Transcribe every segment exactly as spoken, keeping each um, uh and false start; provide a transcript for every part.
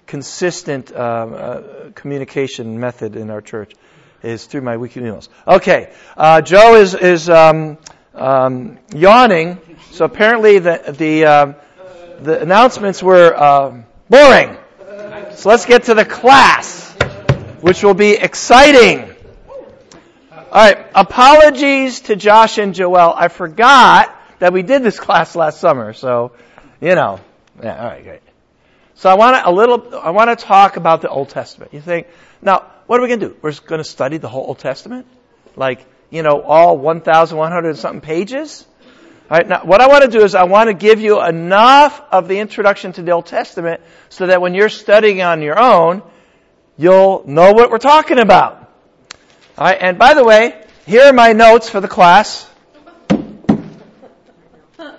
consistent uh, uh, communication method in our church is through my weekly emails. Okay, uh, Joe is is um, um, yawning, so apparently the the uh, the announcements were uh, boring. So let's get to the class, which will be exciting. All right, apologies to Josh and Joelle. I forgot that we did this class last summer, so you know. Yeah, all right, great. So I want to a little. I want to talk about the Old Testament. You think now? What are we going to do? We're going to study the whole Old Testament, like you know, all one thousand one hundred and something pages. All right. Now, what I want to do is I want to give you enough of the introduction to the Old Testament so that when you're studying on your own, you'll know what we're talking about. All right, and by the way, here are my notes for the class. one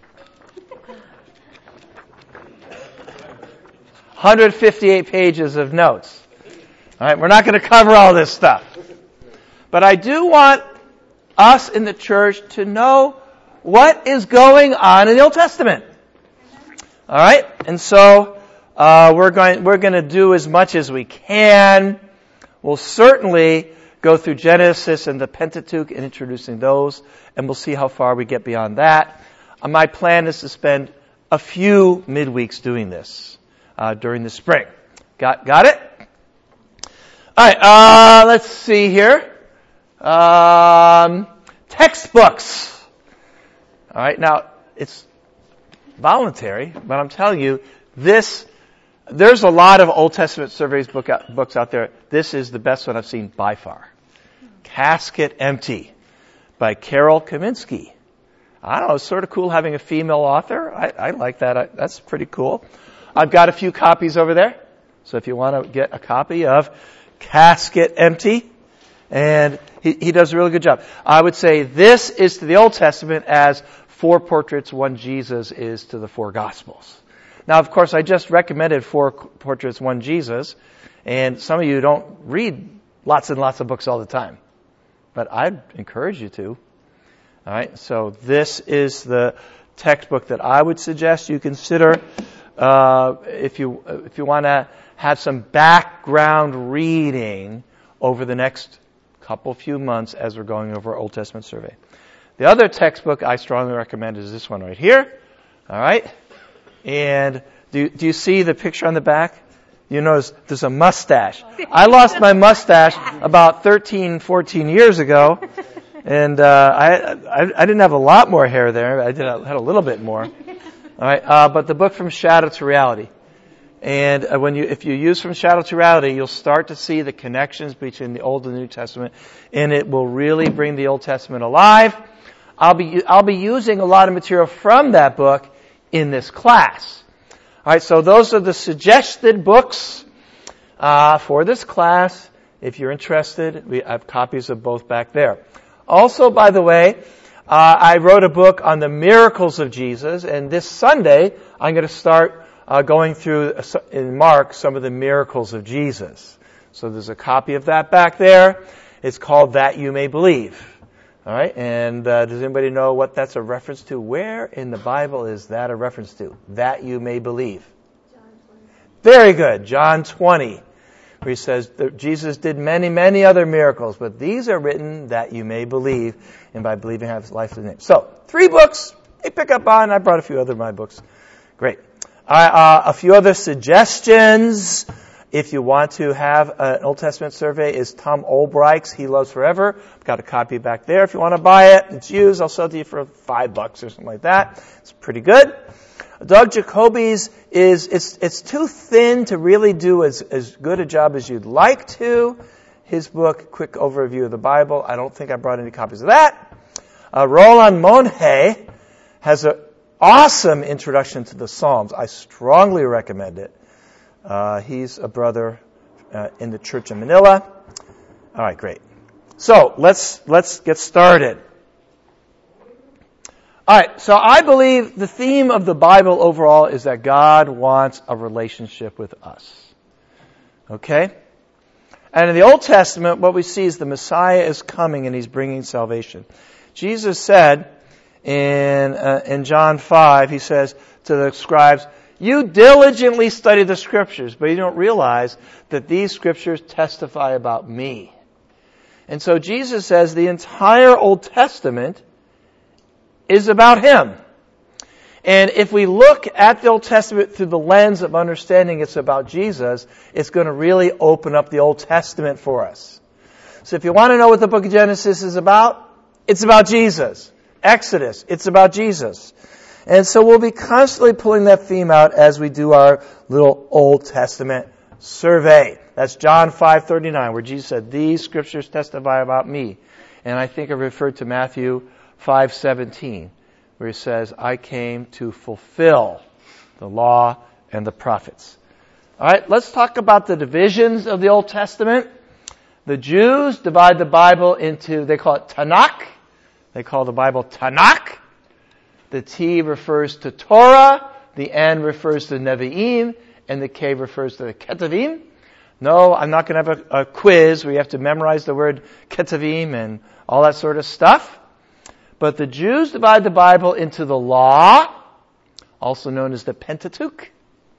hundred fifty-eight pages of notes. All right, we're not going to cover all this stuff. But I do want us in the church to know what is going on in the Old Testament. All right, and so uh, we're going we're going to do as much as we can. We'll certainly go through Genesis and the Pentateuch and introducing those, and we'll see how far we get beyond that. Uh, my plan is to spend a few midweeks doing this uh, during the spring. Got got it? All right. Uh, let's see here. Um, textbooks. All right. Now it's voluntary, but I'm telling you, this. There's a lot of Old Testament surveys book out, books out there. This is the best one I've seen by far. Casket Empty by Carol Kaminsky. I don't know, it's sort of cool having a female author. I, I like that. I, that's pretty cool. I've got a few copies over there. So if you want to get a copy of Casket Empty, and he, he does a really good job. I would say this is to the Old Testament as four portraits, one Jesus is to the four Gospels. Now, of course, I just recommended four portraits, one Jesus, and some of you don't read lots and lots of books all the time. But I'd encourage you to. All right, so this is the textbook that I would suggest you consider uh, if you if you want to have some background reading over the next couple few months as we're going over our Old Testament survey. The other textbook I strongly recommend is this one right here. All right. And do, do you see the picture on the back? You notice there's a mustache. I lost my mustache about thirteen, fourteen years ago. And uh, I, I I didn't have a lot more hair there. I did I had a little bit more. All right. Uh, but the book From Shadow to Reality. And uh, when you if you use From Shadow to Reality, you'll start to see the connections between the Old and the New Testament. And it will really bring the Old Testament alive. I'll be I'll be using a lot of material from that book in this class. All right, so those are the suggested books uh, for this class. If you're interested, we have copies of both back there. Also, by the way, uh, I wrote a book on the miracles of Jesus, and this Sunday I'm going to start uh, going through uh, in Mark some of the miracles of Jesus. So there's a copy of that back there. It's called That You May Believe. All right, and uh, does anybody know what that's a reference to? Where in the Bible is that a reference to? That you may believe. John twenty. Very good. John twenty, where he says that Jesus did many, many other miracles, but these are written that you may believe, and by believing have life in his name. So, three books. Hey, pick up on. I brought a few other of my books. Great. Uh, uh, a few other suggestions. If you want to have an Old Testament survey, is Tom Olbright's He Loves Forever. I've got a copy back there. If you want to buy it, it's used. I'll sell it to you for five bucks or something like that. It's pretty good. Doug Jacoby's is, it's, it's too thin to really do as, as good a job as you'd like to. His book, Quick Overview of the Bible. I don't think I brought any copies of that. Uh, Roland Monhe has an awesome introduction to the Psalms. I strongly recommend it. Uh, he's a brother uh, in the church in Manila. All right, great. So let's let's get started. All right, so I believe the theme of the Bible overall is that God wants a relationship with us. Okay? And in the Old Testament, what we see is the Messiah is coming and he's bringing salvation. Jesus said in uh, in John five, he says to the scribes, You diligently study the Scriptures, but you don't realize that these Scriptures testify about me. And so Jesus says the entire Old Testament is about Him. And if we look at the Old Testament through the lens of understanding it's about Jesus, it's going to really open up the Old Testament for us. So if you want to know what the book of Genesis is about, it's about Jesus. Exodus, it's about Jesus. And so we'll be constantly pulling that theme out as we do our little Old Testament survey. That's John five thirty-nine, where Jesus said, these scriptures testify about me. And I think I referred to Matthew five seventeen, where he says, I came to fulfill the law and the prophets. All right, let's talk about the divisions of the Old Testament. The Jews divide the Bible into, they call it Tanakh. They call the Bible Tanakh. The T refers to Torah, the N refers to Nevi'im, and the K refers to the Ketuvim. No, I'm not going to have a, a quiz where you have to memorize the word Ketuvim and all that sort of stuff. But the Jews divide the Bible into the Law, also known as the Pentateuch,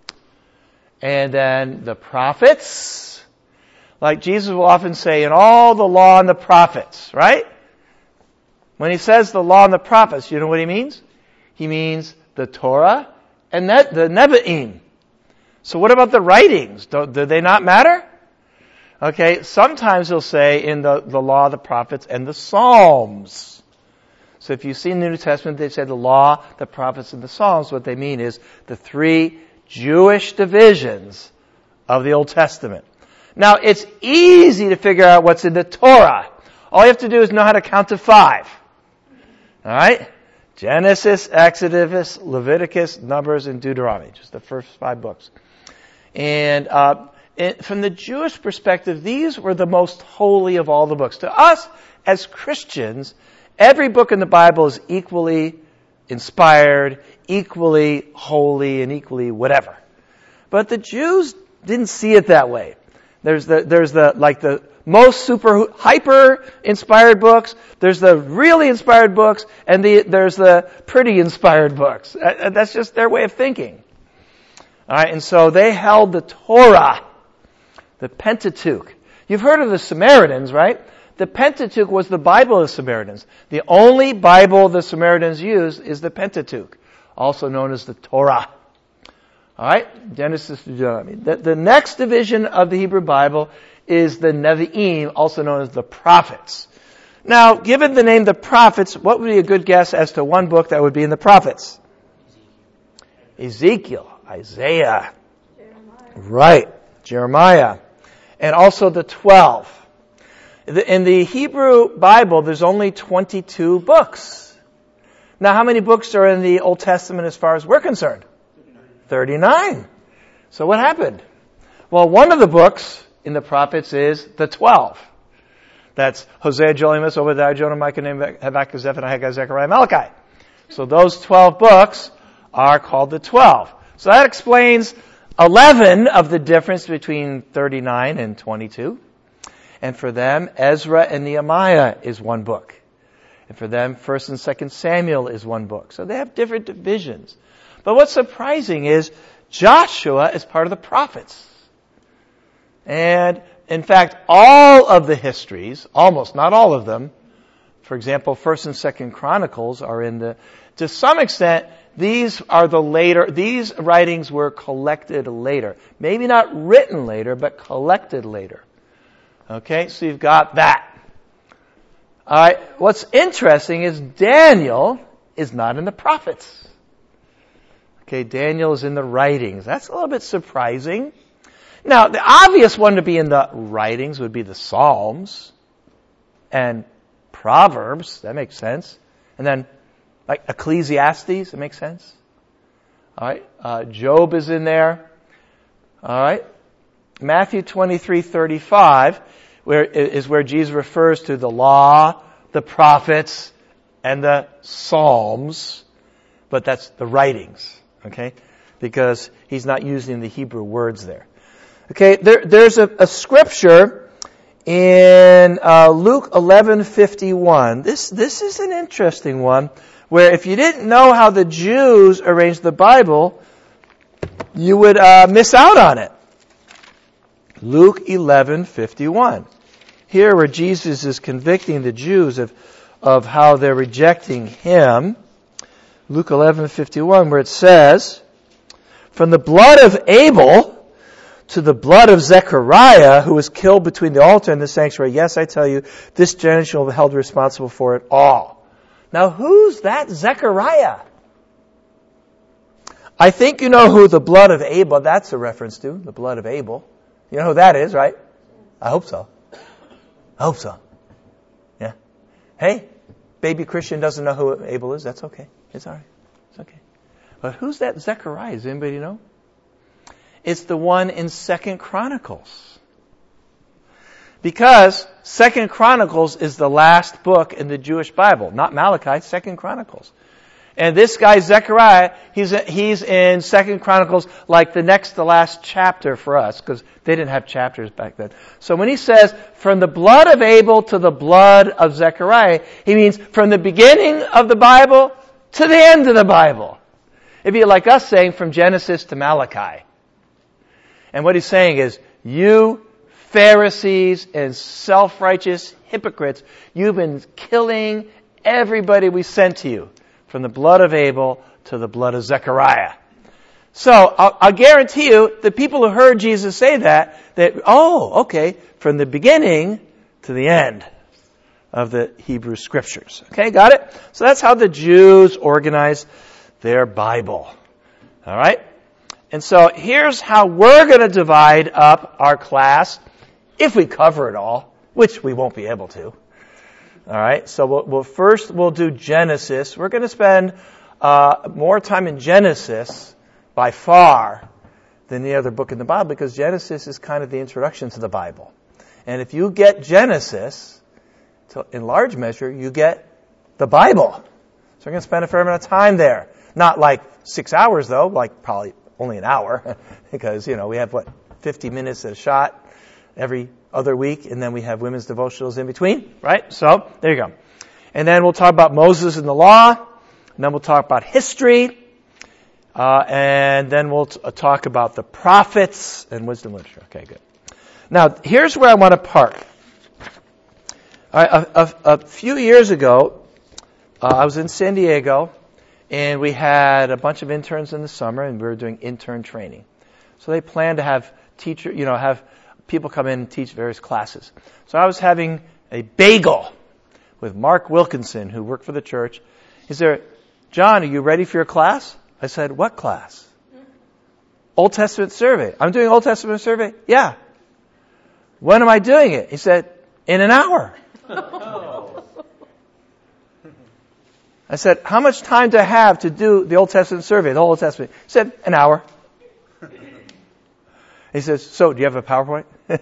and then the Prophets. Like Jesus will often say, in all the Law and the Prophets, right? When he says the Law and the Prophets, you know what he means? He means the Torah and ne- the Nevi'im. So what about the writings? Do, do they not matter? Okay, sometimes he'll say in the, the Law, the Prophets, and the Psalms. So if you see in the New Testament, they say the Law, the Prophets, and the Psalms. What they mean is the three Jewish divisions of the Old Testament. Now, it's easy to figure out what's in the Torah. All you have to do is know how to count to five. All right? Genesis, Exodus, Leviticus, Numbers, and Deuteronomy. Just the first five books. And uh, it, from the Jewish perspective, these were the most holy of all the books. To us, as Christians, every book in the Bible is equally inspired, equally holy, and equally whatever. But the Jews didn't see it that way. There's the, there's the, like the most super, hyper inspired books, there's the really inspired books, and the, there's the pretty inspired books. Uh, that's just their way of thinking. Alright, and so they held the Torah, the Pentateuch. You've heard of the Samaritans, right? The Pentateuch was the Bible of the Samaritans. The only Bible the Samaritans used is the Pentateuch, also known as the Torah. Alright, Genesis to Deuteronomy. The, the next division of the Hebrew Bible is the Nevi'im, also known as the Prophets. Now, given the name the Prophets, what would be a good guess as to one book that would be in the Prophets? Ezekiel, Isaiah. Jeremiah. Right, Jeremiah. And also the twelve. In the Hebrew Bible, there's only twenty-two books. Now, how many books are in the Old Testament as far as we're concerned? thirty-nine. So what happened? Well, one of the books in the prophets is the twelve. That's Hosea, Joel, Amos, Obadiah, Jonah, Micah, Nahum, Habakkuk, Zephaniah, Haggai, Zechariah, Malachi. So those twelve books are called the twelve. So that explains eleven of the difference between thirty-nine and twenty-two. And for them, Ezra and Nehemiah is one book. And for them, First and Second Samuel is one book. So they have different divisions. But what's surprising is Joshua is part of the prophets. And in fact, all of the histories, almost, not all of them, for example, First and Second Chronicles are in the, to some extent, these are the later, these writings were collected later. Maybe not written later, but collected later. Okay, so you've got that. Alright, what's interesting is Daniel is not in the prophets. Okay, Daniel is in the writings. That's a little bit surprising. Now, the obvious one to be in the writings would be the Psalms and Proverbs. That makes sense. And then, like Ecclesiastes, that makes sense. Alright, uh, Job is in there. Alright. Matthew twenty-three thirty-five where, is where Jesus refers to the law, the prophets, and the Psalms. But that's the writings. Okay? Because he's not using the Hebrew words there. Okay, there, there's a, a scripture in uh, Luke eleven fifty-one. This this is an interesting one, where if you didn't know how the Jews arranged the Bible, you would uh, miss out on it. Luke eleven fifty-one. Here where Jesus is convicting the Jews of, of how they're rejecting Him. Luke eleven fifty-one, where it says, from the blood of Abel to the blood of Zechariah, who was killed between the altar and the sanctuary, yes, I tell you, this generation will be held responsible for it all. Now, who's that Zechariah? I think you know who the blood of Abel, that's a reference to, the blood of Abel. You know who that is, right? I hope so. I hope so. Yeah. Hey, baby Christian doesn't know who Abel is. That's okay. It's all right. It's okay. But who's that Zechariah? Does anybody know? It's the one in Second Chronicles. Because Second Chronicles is the last book in the Jewish Bible. Not Malachi, Second Chronicles. And this guy, Zechariah, he's he's in Second Chronicles like the next to last chapter for us, because they didn't have chapters back then. So when he says, from the blood of Abel to the blood of Zechariah, he means from the beginning of the Bible to the end of the Bible. It'd be like us saying from Genesis to Malachi. And what he's saying is, you Pharisees and self-righteous hypocrites, you've been killing everybody we sent to you. From the blood of Abel to the blood of Zechariah. So, I'll, I'll guarantee you, the people who heard Jesus say that, that, oh, okay, from the beginning to the end of the Hebrew Scriptures. Okay, got it? So that's how the Jews organized their Bible. Alright? And so, here's how we're going to divide up our class, if we cover it all, which we won't be able to. All right, so we'll, we'll first we'll do Genesis. We're going to spend uh, more time in Genesis by far than the other book in the Bible, because Genesis is kind of the introduction to the Bible. And if you get Genesis, to, in large measure, you get the Bible. So we're going to spend a fair amount of time there. Not like six hours, though, like probably only an hour, because, you know, we have, what, fifty minutes at a shot every other week, and then we have women's devotionals in between, right? So, there you go. And then we'll talk about Moses and the law, and then we'll talk about history, uh, and then we'll t- talk about the prophets and wisdom literature. Okay, good. Now, here's where I want to park. All right, a, a, a few years ago, uh, I was in San Diego, and we had a bunch of interns in the summer, and we were doing intern training. So they planned to have teacher, you know, have people come in and teach various classes. So I was having a bagel with Mark Wilkinson, who worked for the church. He said, John, are you ready for your class? I said, what class? Old Testament survey. I'm doing Old Testament survey? Yeah. When am I doing it? He said, in an hour. I said, how much time do I have to do the Old Testament survey, the whole Old Testament? He said, an hour. He says, so, do you have a PowerPoint?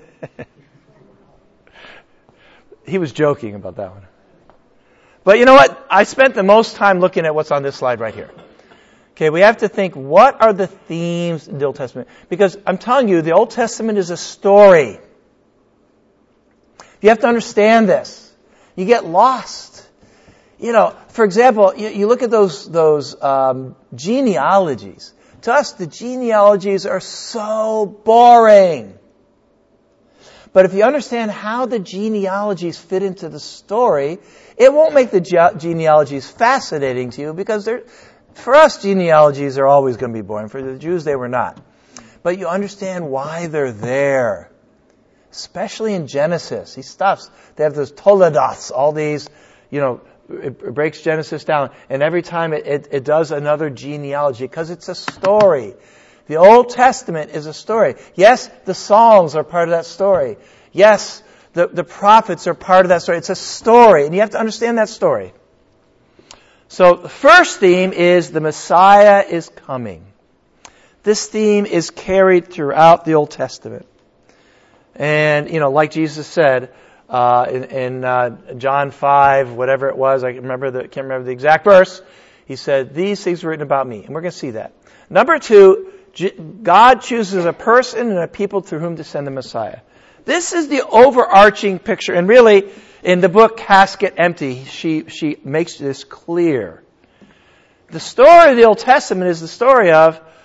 He was joking about that one. But you know what? I spent the most time looking at what's on this slide right here. Okay, we have to think, what are the themes in the Old Testament? Because I'm telling you, the Old Testament is a story. You have to understand this. You get lost. You know, for example, you, you look at those, those um, genealogies. To us, the genealogies are so boring. But if you understand how the genealogies fit into the story, it won't make the ge- genealogies fascinating to you, because they're, for us, genealogies are always going to be boring. For the Jews, they were not. But you understand why they're there. Especially in Genesis. These stuffs, they have those toledoths, all these, you know, it breaks Genesis down, and every time it, it, it does another genealogy, because it's a story. The Old Testament is a story. Yes, the Psalms are part of that story. Yes, the, the prophets are part of that story. It's a story, and you have to understand that story. So the first theme is the Messiah is coming. This theme is carried throughout the Old Testament. And, you know, like Jesus said, Uh, in, in uh, John five, whatever it was, I remember the, can't remember the exact verse. He said, "These things were written about me," and we're going to see that. Number two, G- God chooses a person and a people through whom to send the Messiah. This is the overarching picture, and really, in the book Casket Empty, she she makes this clear. The story of the Old Testament is the story of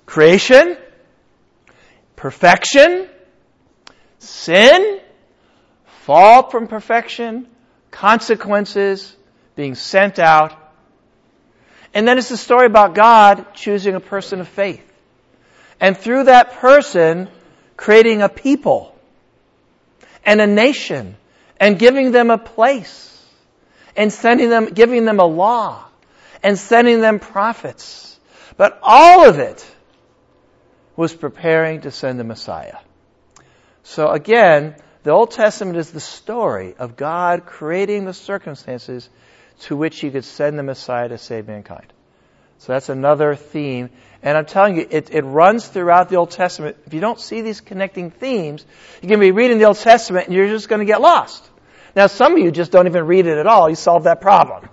Creation, perfection, sin, fall from perfection, consequences, being sent out. And then it's the story about God choosing a person of faith. And through that person, creating a people and a nation and giving them a place and sending them, giving them a law and sending them prophets. But all of it was preparing to send the Messiah. So again, the Old Testament is the story of God creating the circumstances to which He could send the Messiah to save mankind. So that's another theme. And I'm telling you, it, it runs throughout the Old Testament. If you don't see these connecting themes, you're going to be reading the Old Testament and you're just going to get lost. Now, some of you just don't even read it at all. You solve that problem.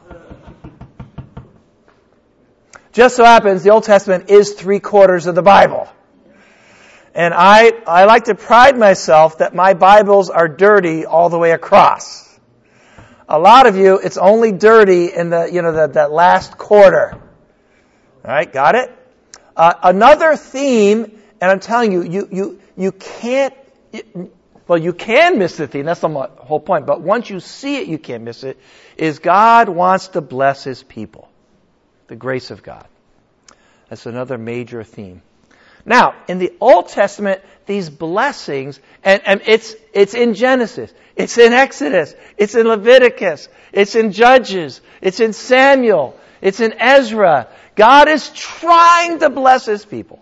Just so happens the Old Testament is three quarters of the Bible. And I, I like to pride myself that my Bibles are dirty all the way across. A lot of you, it's only dirty in the, you know, the, that last quarter. All right, got it? Uh, another theme, and I'm telling you, you, you, you can't, well, you can miss the theme. That's the whole point. But once you see it, you can't miss it, is God wants to bless His people. The grace of God. That's another major theme. Now, in the Old Testament, these blessings, and, and it's, it's in Genesis, it's in Exodus, it's in Leviticus, it's in Judges, it's in Samuel, it's in Ezra. God is trying to bless His people.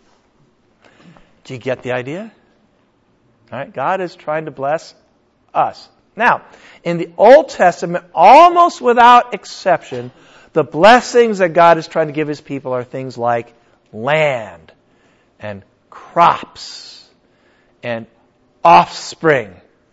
Do you get the idea? All right, God is trying to bless us. Now, in the Old Testament, almost without exception, the blessings that God is trying to give His people are things like land and crops and offspring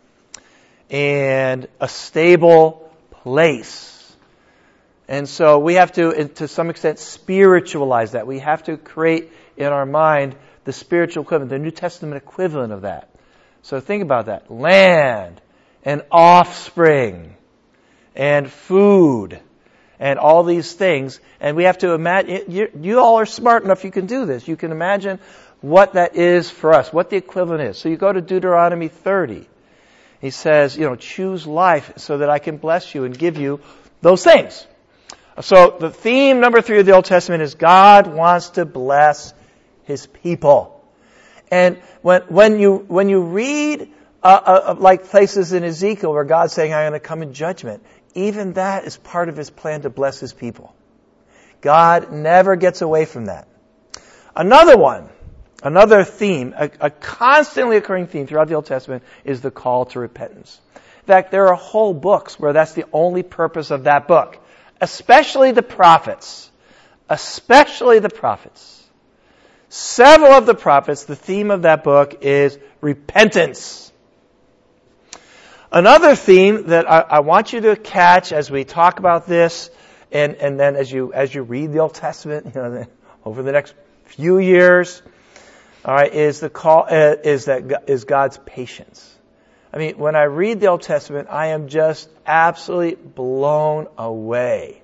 and a stable place. And so we have to, to some extent, spiritualize that. We have to create in our mind the spiritual equivalent, the New Testament equivalent of that. So think about that. Land and offspring and food and all these things. And we have to imagine, you, you all are smart enough, you can do this. You can imagine what that is for us, what the equivalent is. So you go to Deuteronomy thirty. He says, you know, choose life so that I can bless you and give you those things. So the theme number three of the Old Testament is God wants to bless His people. And when, when you, when you read, uh, uh, like places in Ezekiel where God's saying, I'm going to come in judgment, even that is part of His plan to bless His people. God never gets away from that. Another one, another theme, a, a constantly occurring theme throughout the Old Testament is the call to repentance. In fact, there are whole books where that's the only purpose of that book. Especially the prophets. Especially the prophets. Several of the prophets, the theme of that book is repentance. Another theme that I, I want you to catch as we talk about this, and, and then as you as you read the Old Testament, you know, over the next few years, all right, is the call uh, is that is God's patience. I mean, when I read the Old Testament, I am just absolutely blown away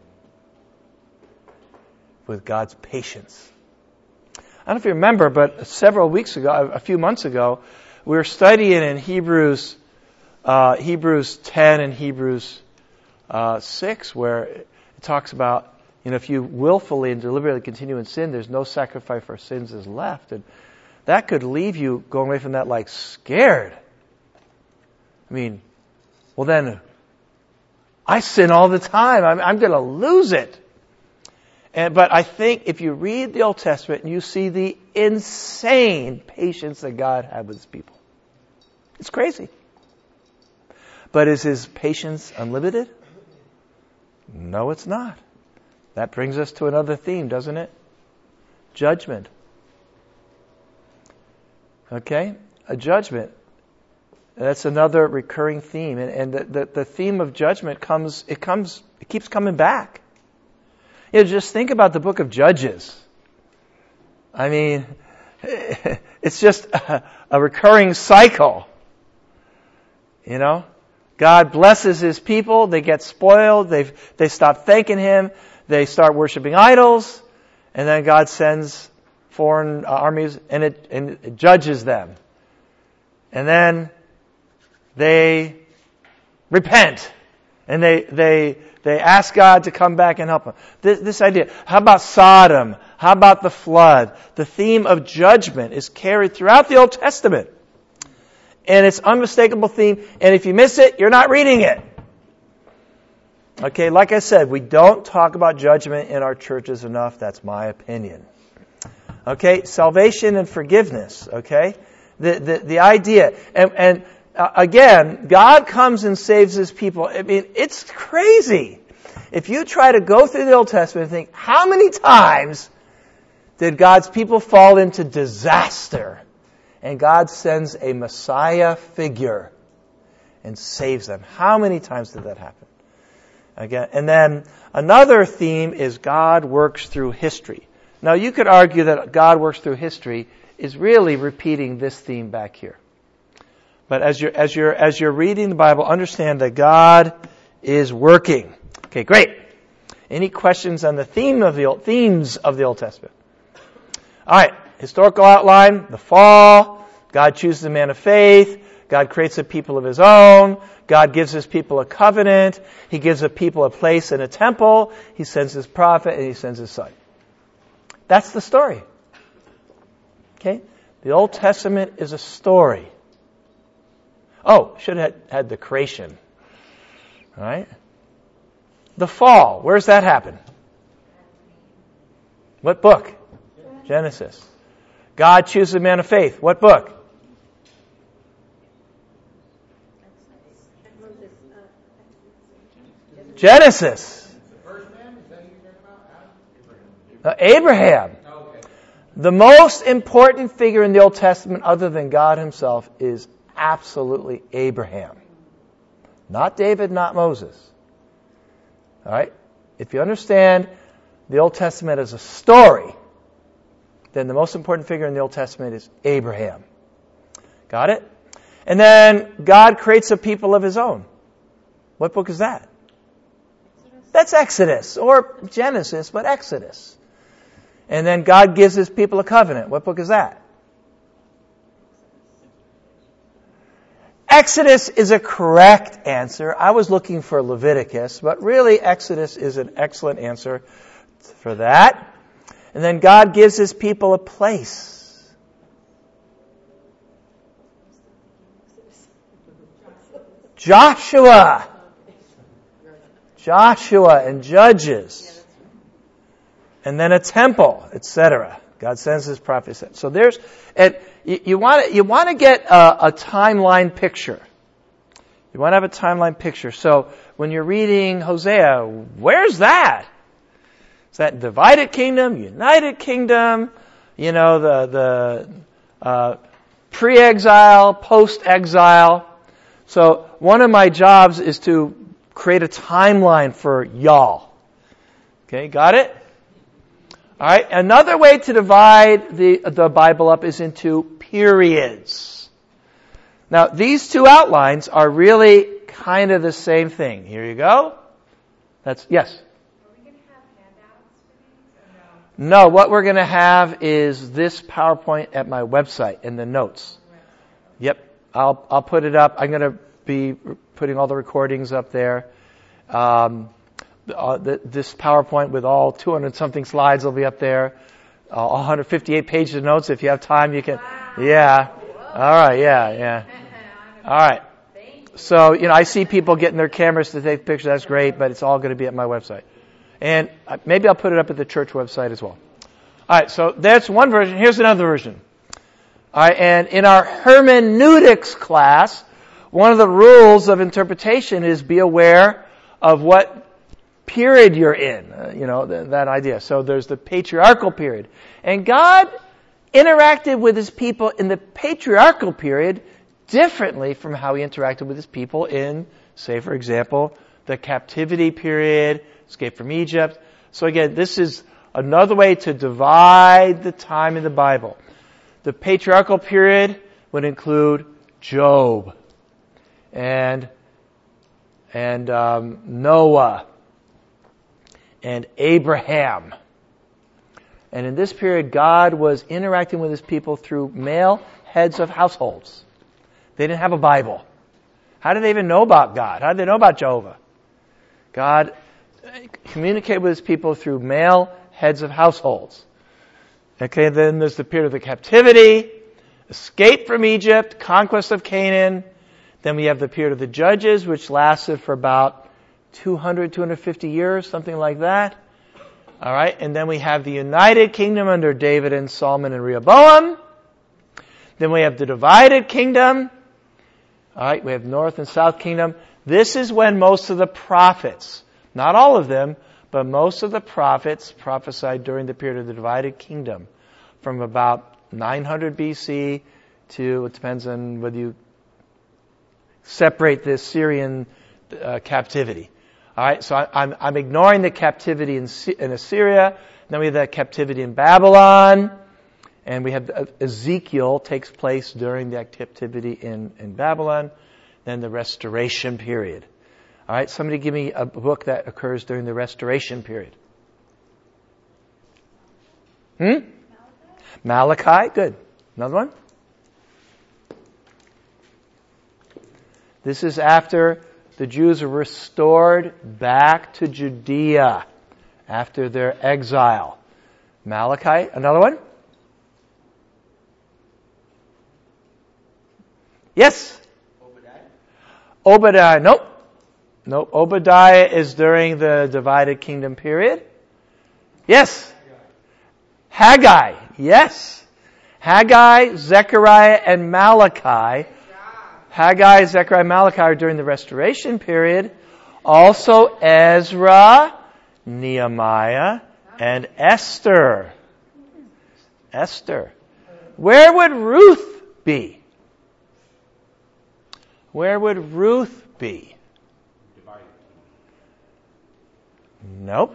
with God's patience. I don't know if you remember, but several weeks ago, a few months ago, we were studying in Hebrews, uh, Hebrews ten and Hebrews uh, six, where it talks about, you know, if you willfully and deliberately continue in sin, there's no sacrifice for sins is left, and that could leave you going away from that like scared. I mean, well then, I sin all the time. I'm, I'm going to lose it. And, but I think if you read the Old Testament and you see the insane patience that God had with His people, it's crazy. But is His patience unlimited? No, it's not. That brings us to another theme, doesn't it? Judgment. Okay? A judgment. That's another recurring theme. And, and the, the, the theme of judgment comes, it comes, it keeps coming back. You know, just think about the book of Judges. I mean, it's just a, a recurring cycle. You know? God blesses His people, they get spoiled, they they stop thanking Him, they start worshiping idols, and then God sends foreign armies, and it, and it judges them. And then they repent. And they, they, they ask God to come back and help them. This, this idea. How about Sodom? How about the flood? The theme of judgment is carried throughout the Old Testament. And it's unmistakable theme. And if you miss it, you're not reading it. Okay, like I said, we don't talk about judgment in our churches enough. That's my opinion. Okay, salvation and forgiveness. Okay, the the, the idea. And, and uh, again, God comes and saves His people. I mean, it's crazy. If you try to go through the Old Testament and think, how many times did God's people fall into disaster? And God sends a Messiah figure and saves them. How many times did that happen? Again, and then another theme is God works through history. Now you could argue that God works through history is really repeating this theme back here. But as you're, as you're, as you're reading the Bible, understand that God is working. Okay, great. Any questions on the theme of the Old, themes of the Old Testament? All right, historical outline, the fall, God chooses a man of faith, God creates a people of His own, God gives His people a covenant, He gives a people a place in a temple, He sends His prophet, and He sends His Son. That's the story. Okay? The Old Testament is a story. Oh, should have had, had the creation. All right? The fall, where's that happen? What book? Genesis. God chooses a man of faith. What book? Genesis. Uh, Abraham. The most important figure in the Old Testament other than God Himself is absolutely Abraham. Not David, not Moses. All right? If you understand the Old Testament as a story, then the most important figure in the Old Testament is Abraham. Got it? And then God creates a people of His own. What book is that? That's Exodus, or Genesis, but Exodus. And then God gives His people a covenant. What book is that? Exodus is a correct answer. I was looking for Leviticus, but really Exodus is an excellent answer for that. And then God gives His people a place. Joshua. Joshua and Judges. And then a temple, et cetera. God sends His prophets. So there's, and you, you want you want to get a, a timeline picture. You want to have a timeline picture. So when you're reading Hosea, where's that? Is that divided kingdom, united kingdom? You know, the the uh, pre-exile, post-exile. So one of my jobs is to create a timeline for y'all. Okay, got it? All right. Another way to divide the the Bible up is into periods. Now, these two outlines are really kind of the same thing. Here you go. That's yes. Are we going to have handouts for these? Or no? No, what we're going to have is this PowerPoint at my website in the notes. Yep, I'll I'll put it up. I'm going to be putting all the recordings up there. Um, Uh, the, this PowerPoint with all two hundred something slides will be up there. Uh, one hundred fifty-eight pages of notes. If you have time, you can. Wow. Yeah. All right. Yeah. Yeah. All right. So, you know, I see people getting their cameras to take pictures. That's great, but it's all going to be at my website. And uh, maybe I'll put it up at the church website as well. All right. So that's one version. Here's another version. All right. And in our hermeneutics class, one of the rules of interpretation is be aware of what period you're in, uh, you know, th- that idea. So there's the patriarchal period. And God interacted with His people in the patriarchal period differently from how He interacted with His people in, say, for example, the captivity period, escape from Egypt. So again, this is another way to divide the time in the Bible. The patriarchal period would include Job and, and um, Noah, and Abraham, And in this period, God was interacting with his people through male heads of households. They didn't have a Bible. How did they even know about God? How did they know about Jehovah? God communicated with his people through male heads of households. Okay, then there's the period of the captivity, escape from Egypt, conquest of Canaan. Then we have the period of the judges, which lasted for about two hundred, two hundred fifty years, something like that. All right, and then we have the United Kingdom under David and Solomon and Rehoboam. Then we have the divided kingdom. All right, we have North and South Kingdom. This is when most of the prophets, not all of them, but most of the prophets prophesied during the period of the divided kingdom, from about nine hundred B C to, it depends on whether you separate the Syrian uh, captivity. All right, so I, I'm, I'm ignoring the captivity in, in Assyria. Then we have the captivity in Babylon. And we have uh, Ezekiel takes place during the captivity in, in Babylon. Then the restoration period. All right, somebody give me a book that occurs during the restoration period. Hmm? Malachi. Malachi, good. Another one? This is after the Jews are restored back to Judea after their exile. Malachi, another one? Yes? Obadiah? Obadiah, nope. Nope. Obadiah is during the divided kingdom period. Yes? Haggai, yes. Haggai, Zechariah, and Malachi. Haggai, Zechariah, and Malachi are during the restoration period. Also Ezra, Nehemiah, and Esther. Esther. Where would Ruth be? Where would Ruth be? Nope.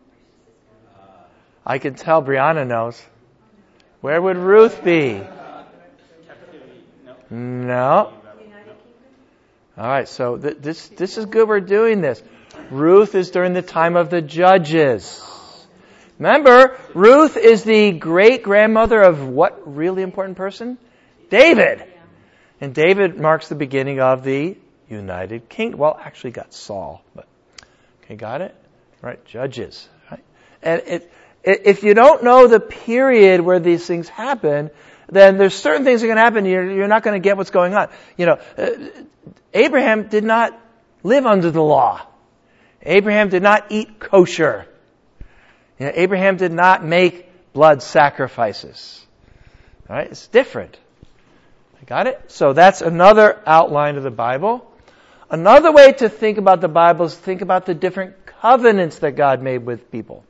I can tell Brianna knows. Where would Ruth be? No. All right, so th- this this is good we're doing this. Ruth is during the time of the judges. Remember, Ruth is the great-grandmother of what really important person? David. And David marks the beginning of the United Kingdom. Well, actually got Saul, but okay, got it? Right, judges. Right? And it, it, if you don't know the period where these things happen, then there's certain things that are going to happen. You're, you're not going to get what's going on. You know, uh, Abraham did not live under the law. Abraham did not eat kosher. You know, Abraham did not make blood sacrifices. All right, it's different. Got it? So that's another outline of the Bible. Another way to think about the Bible is to think about the different covenants that God made with people.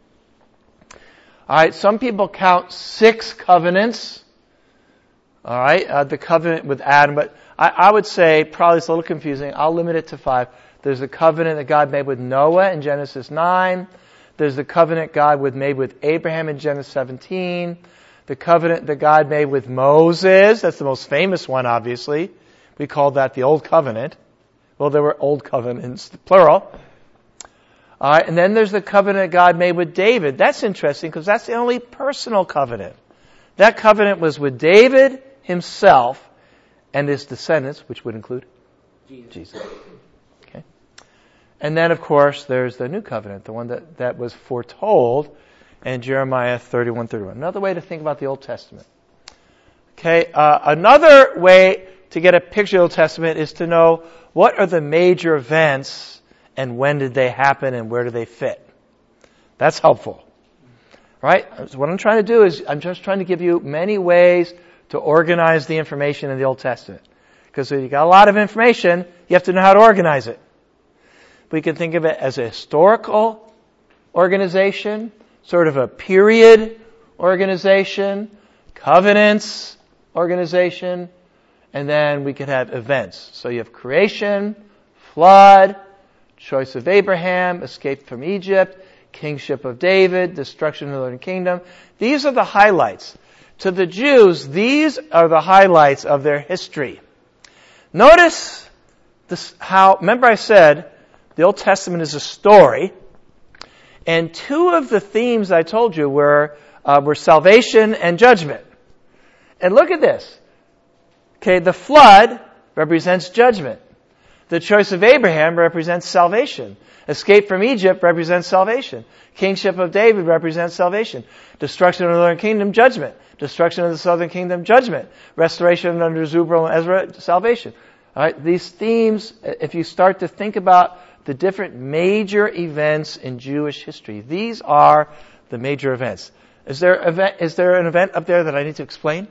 All right, some people count six covenants. All right, uh, the covenant with Adam, but I, I would say probably it's a little confusing. I'll limit it to five. There's the covenant that God made with Noah in Genesis nine. There's the covenant God would made with Abraham in Genesis seventeen. The covenant that God made with Moses, that's the most famous one, obviously. We call that the Old Covenant. Well, there were Old Covenants, plural. All right, and then there's the covenant God made with David. That's interesting because that's the only personal covenant. That covenant was with David himself and his descendants, which would include Jesus. Jesus. Okay. And then, of course, there's the new covenant, the one that, that was foretold in Jeremiah thirty-one thirty-one. Another way to think about the Old Testament. Okay, uh, another way to get a picture of the Old Testament is to know what are the major events and when did they happen and where do they fit. That's helpful. Right? So what I'm trying to do is I'm just trying to give you many ways to organize the information in the Old Testament. Because if you got a lot of information, you have to know how to organize it. We can think of it as a historical organization, sort of a period organization, covenants organization, and then we could have events. So you have creation, flood, choice of Abraham, escape from Egypt, kingship of David, destruction of the northern kingdom. These are the highlights. To the Jews, these are the highlights of their history. Notice this, how, remember I said the Old Testament is a story. And two of the themes I told you were uh, were salvation and judgment. And look at this. Okay, the flood represents judgment. The choice of Abraham represents salvation. Escape from Egypt represents salvation. Kingship of David represents salvation. Destruction of the northern kingdom, judgment. Destruction of the southern kingdom, judgment. Restoration under Zerubbabel and Ezra, salvation. All right, these themes, if you start to think about the different major events in Jewish history, these are the major events. Is there event, is there an event up there that I need to explain?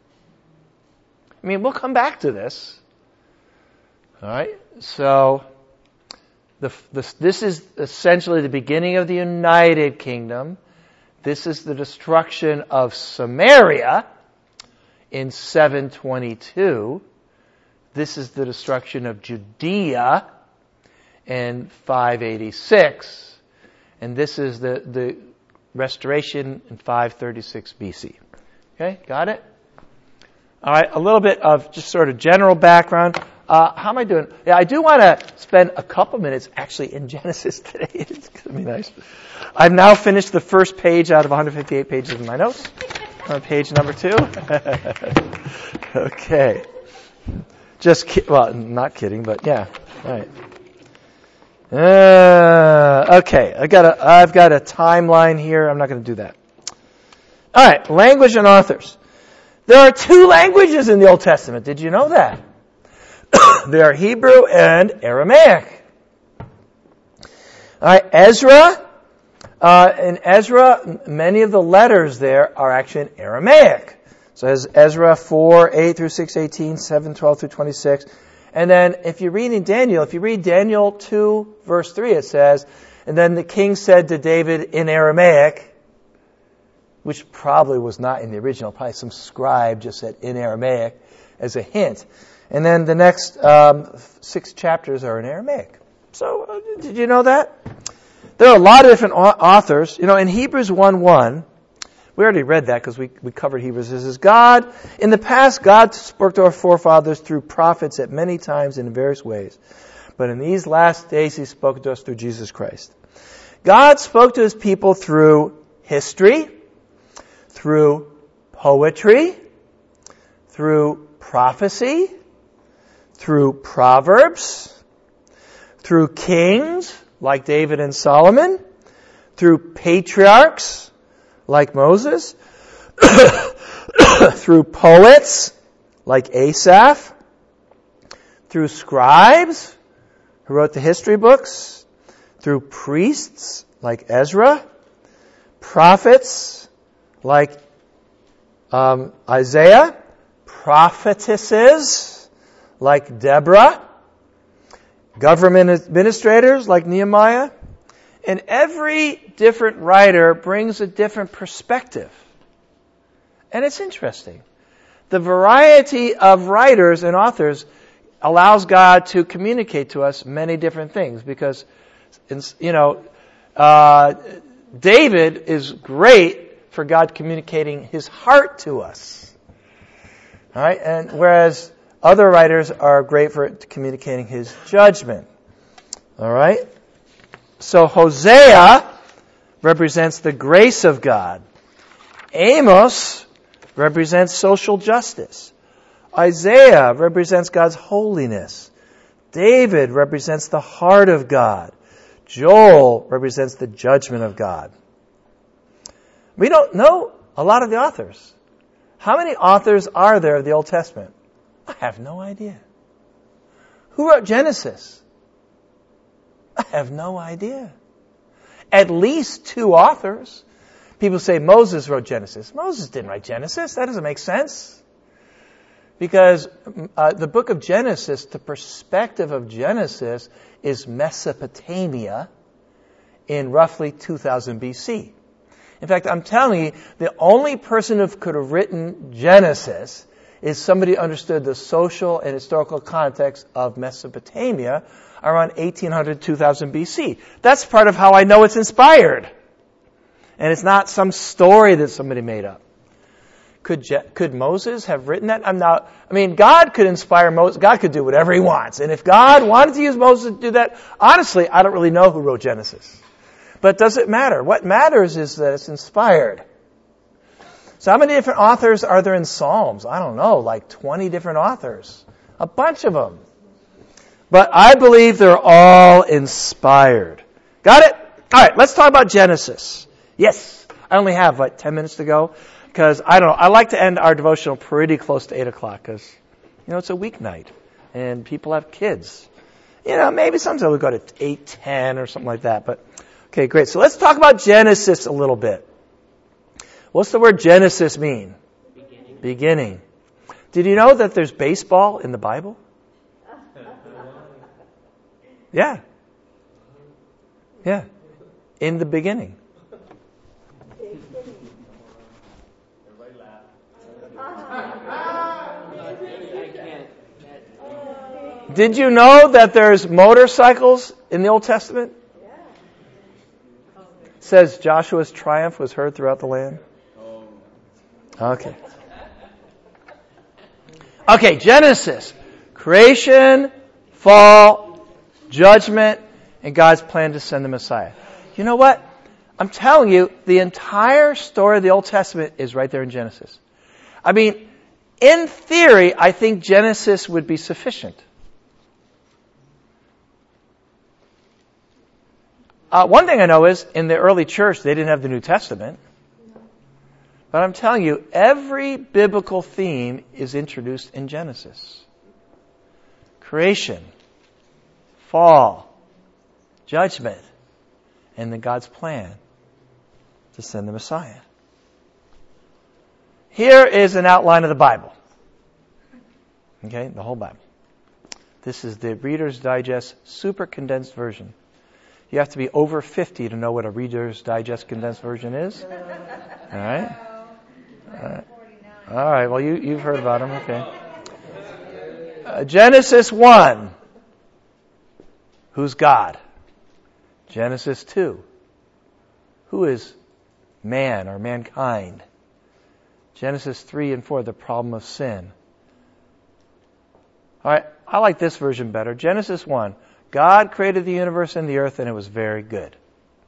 I mean, we'll come back to this. All right, so the, the, this is essentially the beginning of the United Kingdom. This is the destruction of Samaria in seven twenty-two. This is the destruction of Judea in five eighty-six. And this is the, the restoration in five thirty-six B C. Okay, got it? All right, a little bit of just sort of general background. Uh, how am I doing? Yeah, I do want to spend a couple minutes actually in Genesis today. It's going to be nice. I've now finished the first page out of one hundred fifty-eight pages of my notes. On page number two. Okay. Just ki- well, not kidding, but yeah. All right. Uh, okay, I got a, I've got a timeline here. I'm not going to do that. All right, language and authors. There are two languages in the Old Testament. Did you know that? They are Hebrew and Aramaic. All right, Ezra. Uh, in Ezra, many of the letters there are actually in Aramaic. So as Ezra four, eight through six, eighteen, seven, twelve through twenty-six. And then if you read in Daniel, if you read Daniel two, verse three, it says, and then the king said to David in Aramaic, which probably was not in the original, probably some scribe just said in Aramaic as a hint. And then the next um, six chapters are in Aramaic. So, uh, did you know that? There are a lot of different authors. You know, in Hebrews one one, we already read that because we, we covered Hebrews. It says, God, in the past, God spoke to our forefathers through prophets at many times in various ways. But in these last days, He spoke to us through Jesus Christ. God spoke to His people through history, through poetry, through prophecy, through proverbs, through kings like David and Solomon, through patriarchs like Moses, through poets like Asaph, through scribes who wrote the history books, through priests like Ezra, prophets like um, Isaiah, prophetesses like Deborah, government administrators like Nehemiah. And every different writer brings a different perspective. And it's interesting. The variety of writers and authors allows God to communicate to us many different things because, you know, uh, David is great for God communicating His heart to us. All right, and whereas other writers are great for communicating His judgment. All right? So Hosea represents the grace of God. Amos represents social justice. Isaiah represents God's holiness. David represents the heart of God. Joel represents the judgment of God. We don't know a lot of the authors. How many authors are there of the Old Testament? I have no idea. Who wrote Genesis? I have no idea. At least two authors. People say Moses wrote Genesis. Moses didn't write Genesis. That doesn't make sense. Because uh, the book of Genesis, the perspective of Genesis is Mesopotamia in roughly two thousand B C. In fact, I'm telling you, the only person who could have written Genesis is somebody who understood the social and historical context of Mesopotamia around eighteen hundred, two thousand B C. That's part of how I know it's inspired. And it's not some story that somebody made up. Could Je- could Moses have written that? I'm not, I mean, God could inspire Moses. God could do whatever He wants. And if God wanted to use Moses to do that, honestly, I don't really know who wrote Genesis. But does it matter? What matters is that it's inspired. So how many different authors are there in Psalms? I don't know, like twenty different authors. A bunch of them. But I believe they're all inspired. Got it? All right, let's talk about Genesis. Yes, I only have, what, ten minutes to go? Because, I don't know, I like to end our devotional pretty close to eight o'clock because, you know, it's a weeknight and people have kids. You know, maybe sometimes we'll go to eight ten or something like that. But, okay, great. So let's talk about Genesis a little bit. What's the word Genesis mean? Beginning. Beginning. Did you know that there's baseball in the Bible? Yeah. Yeah. In the beginning. Did you know that there's motorcycles in the Old Testament? It says Joshua's triumph was heard throughout the land. Okay. Okay, Genesis. Creation, fall, judgment, and God's plan to send the Messiah. You know what? I'm telling you, the entire story of the Old Testament is right there in Genesis. I mean, in theory, I think Genesis would be sufficient. Uh, one thing I know is, in the early church, they didn't have the New Testament. But I'm telling you, every biblical theme is introduced in Genesis. Creation, fall, judgment, and then God's plan to send the Messiah. Here is an outline of the Bible. Okay, the whole Bible. This is the Reader's Digest super condensed version. You have to be over fifty to know what a Reader's Digest condensed version is. All right? All right. All right. Well, you, you've heard about them. Okay. Uh, Genesis one. Who's God? Genesis two. Who is man or mankind? Genesis three and four. The problem of sin. All right. I like this version better. Genesis one. God created the universe and the earth, and it was very good.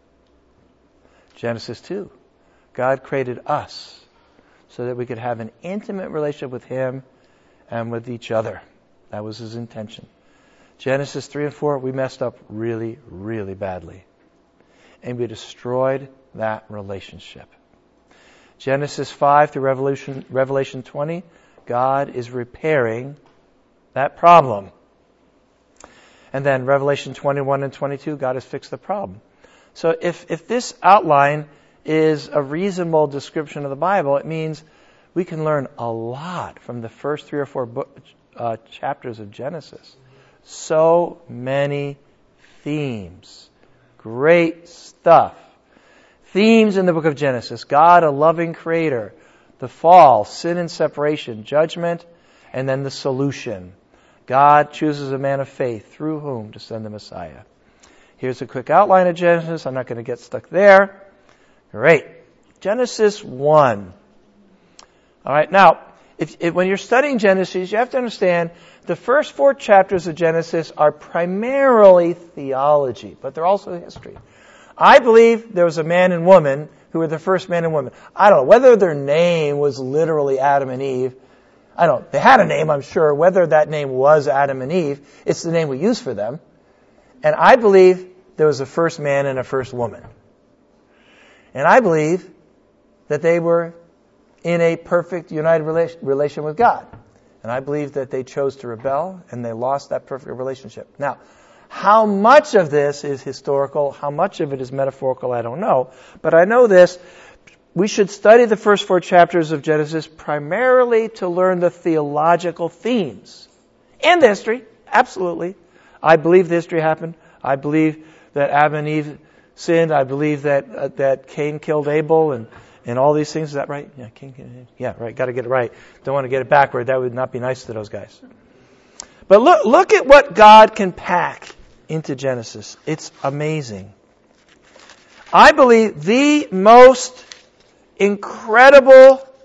Genesis two. God created us so that we could have an intimate relationship with Him and with each other. That was His intention. Genesis three and four, we messed up really, really badly. And we destroyed that relationship. Genesis five through Revelation, Revelation twenty, God is repairing that problem. And then Revelation twenty-one and twenty-two, God has fixed the problem. So if, if this outline is a reasonable description of the Bible, it means we can learn a lot from the first three or four book, uh, chapters of Genesis. So many themes. Great stuff. Themes in the book of Genesis. God, a loving creator. The fall, sin and separation, judgment, and then the solution. God chooses a man of faith through whom to send the Messiah. Here's a quick outline of Genesis. I'm not going to get stuck there. Great. Genesis one. All right. Now, if, if, when you're studying Genesis, you have to understand the first four chapters of Genesis are primarily theology, but they're also history. I believe there was a man and woman who were the first man and woman. I don't know whether their name was literally Adam and Eve. I don't. They had a name, I'm sure. Whether that name was Adam and Eve, it's the name we use for them. And I believe there was a first man and a first woman. And I believe that they were in a perfect united relation, relation with God. And I believe that they chose to rebel and they lost that perfect relationship. Now, how much of this is historical, how much of it is metaphorical, I don't know. But I know this. We should study the first four chapters of Genesis primarily to learn the theological themes. And the history, absolutely. I believe the history happened. I believe that Adam and Eve sinned. I believe that uh, that Cain killed Abel and, and all these things. Is that right? Yeah, Cain, yeah, right. Got to get it right. Don't want to get it backward. That would not be nice to those guys. But look, look at what God can pack into Genesis. It's amazing. I believe the most incredible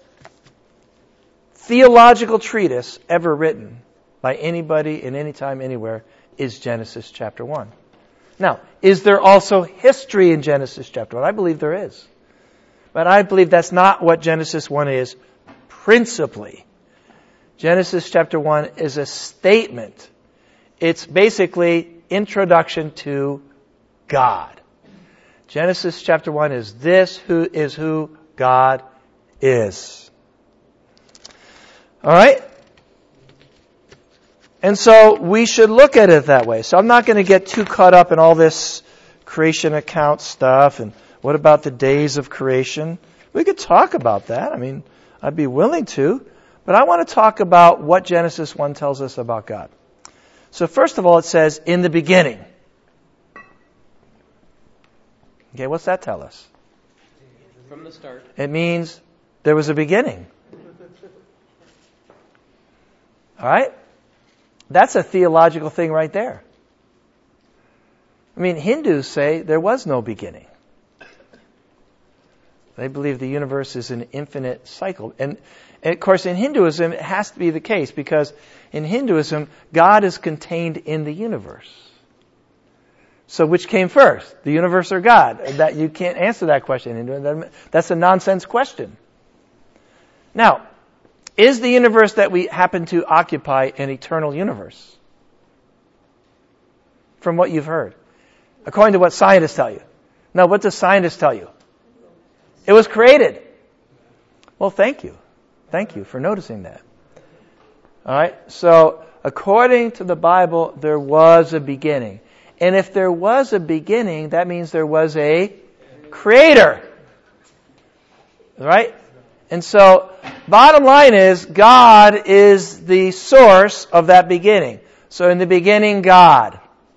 theological treatise ever written by anybody in any time, anywhere is Genesis chapter one. Now, is there also history in Genesis chapter one? I believe there is. But I believe that's not what Genesis one is principally. Genesis chapter one is a statement. It's basically introduction to God. Genesis chapter one is this who is who God is. All right? And so we should look at it that way. So I'm not going to get too caught up in all this creation account stuff and what about the days of creation? We could talk about that. I mean, I'd be willing to. But I want to talk about what Genesis one tells us about God. So first of all, it says, in the beginning. Okay, what's that tell us? From the start. It means there was a beginning. All right? That's a theological thing right there. I mean, Hindus say there was no beginning. They believe the universe is an infinite cycle. And, and of course, in Hinduism, it has to be the case because in Hinduism, God is contained in the universe. So which came first, the universe or God? That you can't answer that question. That's a nonsense question. Now, is the universe that we happen to occupy an eternal universe? From what you've heard. According to what scientists tell you. Now, what does scientists tell you? It was created. Well, thank you. Thank you for noticing that. All right. So, according to the Bible, there was a beginning. And if there was a beginning, that means there was a creator. All right? And so, bottom line is, God is the source of that beginning. So, in the beginning, God.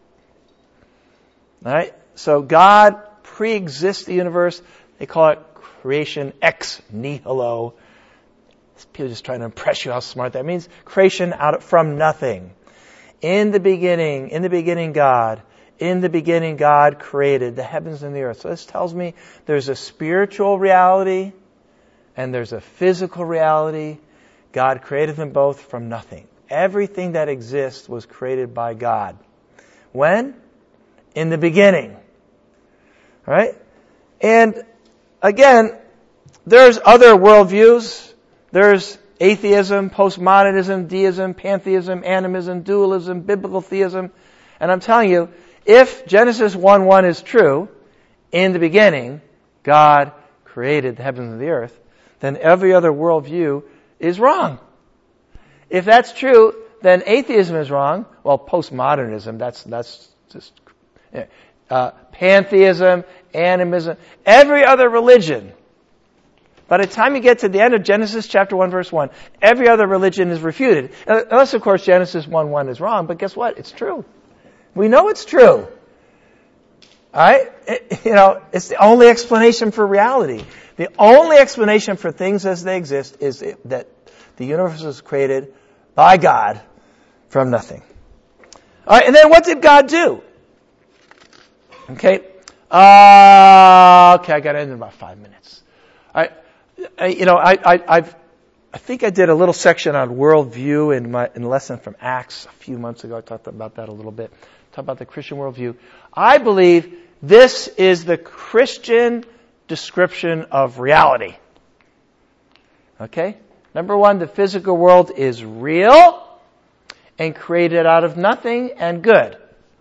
All right? So, God pre-exists the universe. They call it creation ex nihilo. People are just trying to impress you how smart that means. Creation out of, from nothing. In the beginning, in the beginning God, in the beginning God created the heavens and the earth. So this tells me there's a spiritual reality and there's a physical reality. God created them both from nothing. Everything that exists was created by God. When? In the beginning. All right? And again, there's other worldviews. There's atheism, postmodernism, deism, pantheism, animism, dualism, biblical theism. And I'm telling you, if Genesis one one is true, in the beginning, God created the heavens and the earth, then every other worldview is wrong. If that's true, then atheism is wrong. Well, postmodernism, that's that's just uh, pantheism, animism, every other religion. By the time you get to the end of Genesis chapter one, verse one, every other religion is refuted. Unless, of course, Genesis one one is wrong, but guess what? It's true. We know it's true. All right? It, you know, it's the only explanation for reality. The only explanation for things as they exist is it, that the universe was created by God from nothing. All right, and then what did God do? Okay. Uh, okay, I got to end in about five minutes. All right. I, you know, I, I, I've, I think I did a little section on worldview in my in a lesson from Acts a few months ago. I talked about that a little bit. Talked about the Christian worldview. I believe this is the Christian description of reality. Okay? Number one, the physical world is real and created out of nothing and good.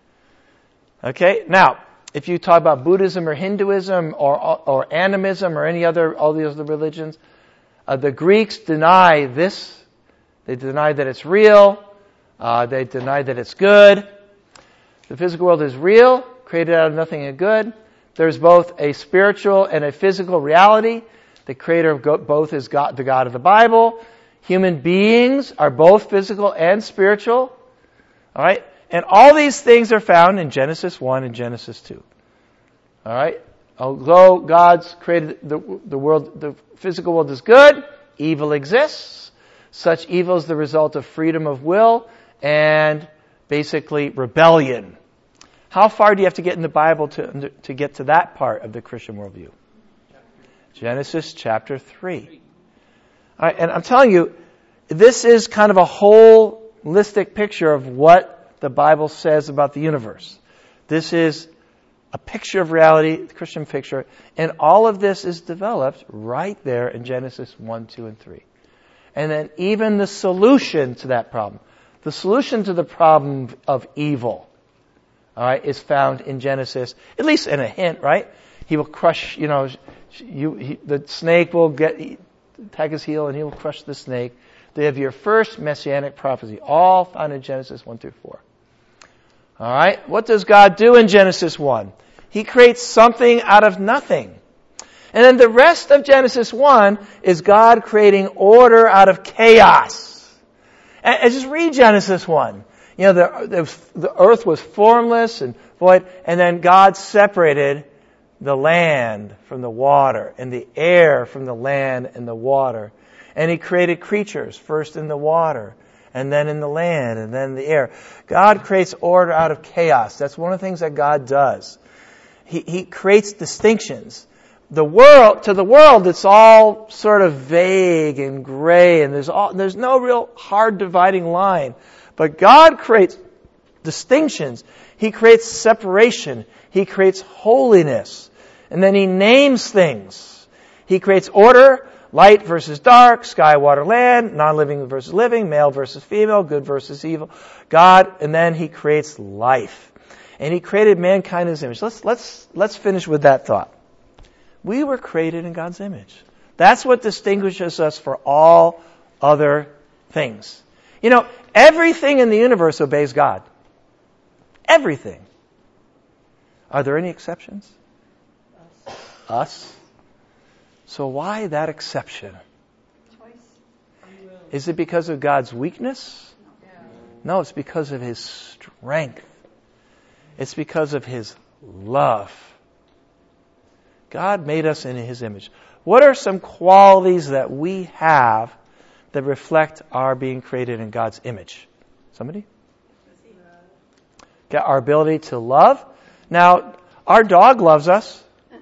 Okay? Now, if you talk about Buddhism or Hinduism or or animism or any other, all the other religions, uh, the Greeks deny this. They deny that it's real. Uh, they deny that it's good. The physical world is real, created out of nothing and good. There's both a spiritual and a physical reality. The creator of both is God, the God of the Bible. Human beings are both physical and spiritual. All right? And all these things are found in Genesis one and Genesis two. All right? Although God's created the, the world, the physical world is good, evil exists. Such evil is the result of freedom of will and basically rebellion. How far do you have to get in the Bible to, to get to that part of the Christian worldview? Genesis chapter three. All right, and I'm telling you, this is kind of a holistic picture of what the Bible says about the universe. This is a picture of reality, the Christian picture, and all of this is developed right there in Genesis one, two, and three. And then even the solution to that problem, the solution to the problem of evil, all right, is found in Genesis, at least in a hint, right? He will crush, you know, you, he, the snake will get, tag his heel and he will crush the snake. They have your first messianic prophecy, all found in Genesis one through four. All right, what does God do in Genesis one? He creates something out of nothing. And then the rest of Genesis one is God creating order out of chaos. And, and just read Genesis one. You know, the, the, the earth was formless and void, and then God separated the land from the water, and the air from the land and the water. And He created creatures, first in the water, and then in the land, and then in the air. God creates order out of chaos. That's one of the things that God does. He, he creates distinctions. The world, to the world, it's all sort of vague and gray, and there's all, there's no real hard dividing line. But God creates distinctions. He creates separation. He creates holiness. And then He names things. He creates order, light versus dark, sky, water, land, non-living versus living, male versus female, good versus evil. God, and then He creates life. And He created mankind in His image. Let's, let's, let's finish with that thought. We were created in God's image. That's what distinguishes us for all other things. You know, everything in the universe obeys God. Everything. Are there any exceptions? Us. Us? So why that exception? Choice. Is it because of God's weakness? No, it's because of His strength. It's because of His love. God made us in His image. What are some qualities that we have that reflect our being created in God's image? Somebody? Okay, our ability to love. Now, our dog loves us.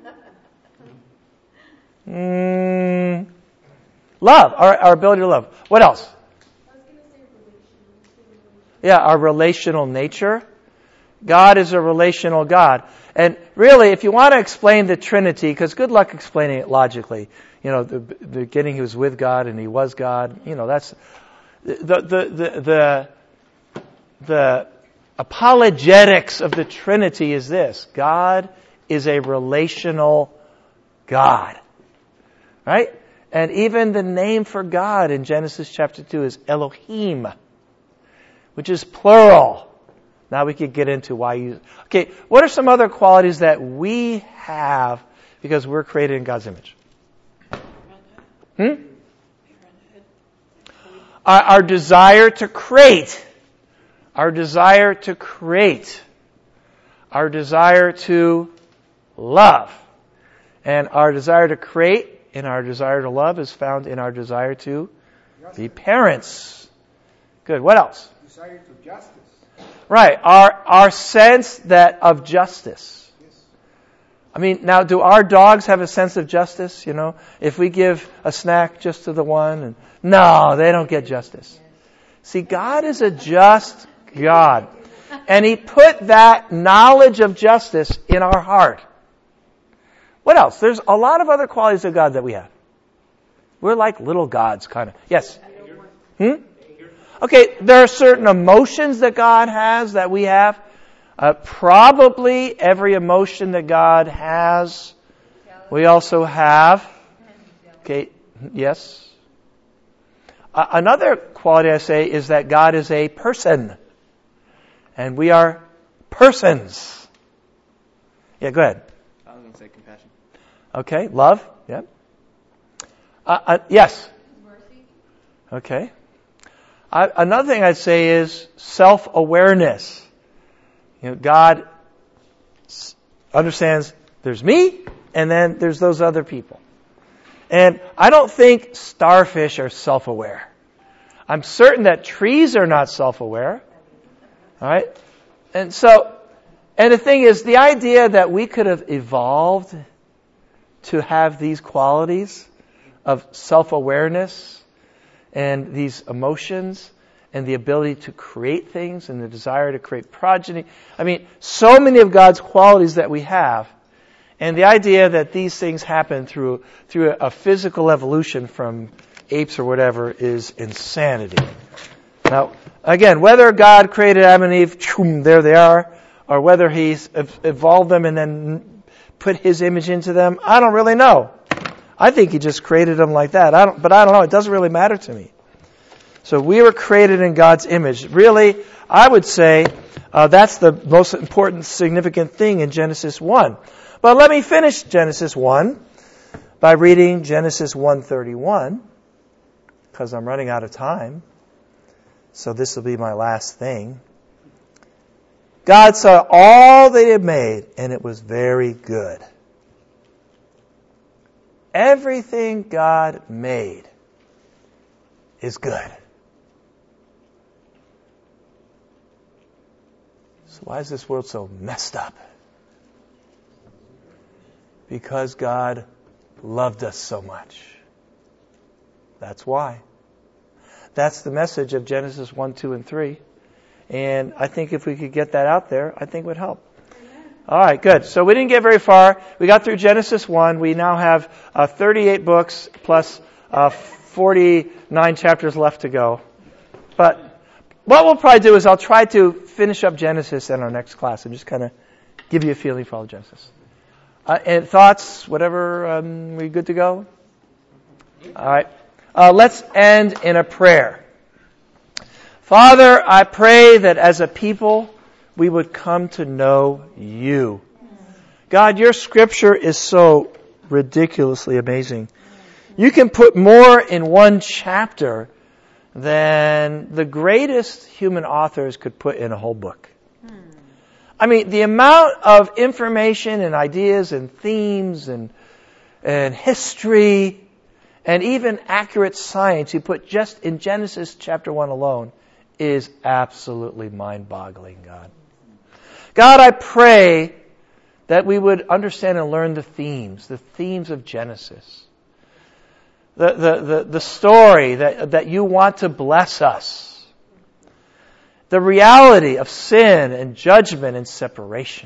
Mm, love, our, our ability to love. What else? I was going to say relational. Yeah, our relational nature. God is a relational God. And really, if you want to explain the Trinity, because good luck explaining it logically. You know, the, the beginning He was with God and He was God. You know, that's the the the the, the apologetics of the Trinity is this: God is a relational God, right? And even the name for God in Genesis chapter two is Elohim, which is plural. Now we could get into why you... Okay, what are some other qualities that we have because we're created in God's image? Hmm? Our, our desire to create. Our desire to create. Our desire to love. And our desire to create and our desire to love is found in our desire to be parents. Good. What else? Desire to justice. Right, our our sense that of justice. Yes. I mean, now, do our dogs have a sense of justice? You know, if we give a snack just to the one, and no, they don't get justice. See, God is a just God, and He put that knowledge of justice in our heart. What else? There's a lot of other qualities of God that we have. We're like little gods, kind of. Yes. Hmm. Okay, there are certain emotions that God has that we have. Uh, probably every emotion that God has, we also have. Okay, yes. Uh, another quality I say is that God is a person. And we are persons. Yeah, go ahead. I was going to say compassion. Okay, love. Yep. Uh, uh, yes. Mercy. Okay. I, another thing I'd say is self-awareness. You know, God s- understands there's me, and then there's those other people. And I don't think starfish are self-aware. I'm certain that trees are not self-aware. All right? And so, and the thing is, the idea that we could have evolved to have these qualities of self-awareness and these emotions and the ability to create things and the desire to create progeny. I mean, so many of God's qualities that we have. And the idea that these things happen through through a, a physical evolution from apes or whatever is insanity. Now, again, whether God created Adam and Eve, choom, there they are, or whether He's evolved them and then put His image into them, I don't really know. I think He just created them like that. I don't, but I don't know. It doesn't really matter to me. So we were created in God's image. Really, I would say uh, that's the most important, significant thing in Genesis one. But let me finish Genesis one by reading Genesis one thirty-one, because I'm running out of time. So this will be my last thing. God saw all they had made, and it was very good. Everything God made is good. So why is this world so messed up? Because God loved us so much. That's why. That's the message of Genesis one, two, and three. And I think if we could get that out there, I think it would help. All right, good. So we didn't get very far. We got through Genesis one. We now have uh, thirty-eight books plus uh, forty-nine chapters left to go. But what we'll probably do is I'll try to finish up Genesis in our next class and just kind of give you a feeling for all of Genesis. Uh, and thoughts, whatever, um, we good to go? All right. Uh, let's end in a prayer. Father, I pray that as a people, we would come to know You. God, Your Scripture is so ridiculously amazing. You can put more in one chapter than the greatest human authors could put in a whole book. I mean, the amount of information and ideas and themes and and history and even accurate science you put just in Genesis chapter one alone is absolutely mind-boggling, God. God, I pray that we would understand and learn the themes, the themes of Genesis. The, the, the, the story that, that You want to bless us. The reality of sin and judgment and separation.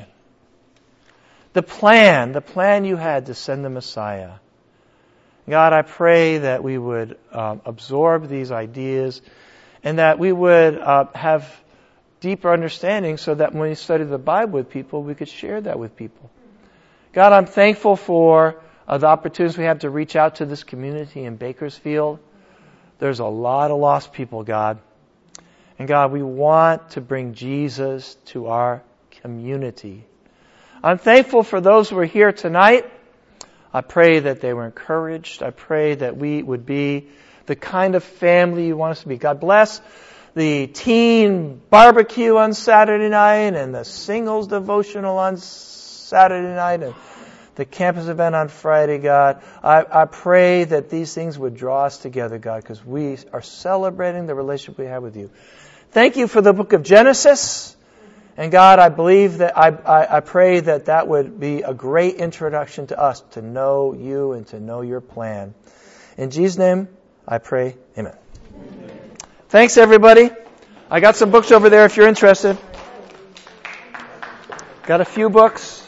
The plan, the plan You had to send the Messiah. God, I pray that we would um, absorb these ideas and that we would uh, have deeper understanding so that when we study the Bible with people, we could share that with people. God, I'm thankful for uh, the opportunities we have to reach out to this community in Bakersfield. There's a lot of lost people, God. And God, we want to bring Jesus to our community. I'm thankful for those who are here tonight. I pray that they were encouraged. I pray that we would be the kind of family You want us to be. God bless the teen barbecue on Saturday night and the singles devotional on Saturday night and the campus event on Friday, God. I, I pray that these things would draw us together, God, because we are celebrating the relationship we have with You. Thank You for the book of Genesis. And God, I believe that, I, I, I pray that that would be a great introduction to us to know You and to know Your plan. In Jesus' name, I pray. Amen. Amen. Thanks, everybody. I got some books over there if you're interested. Got a few books.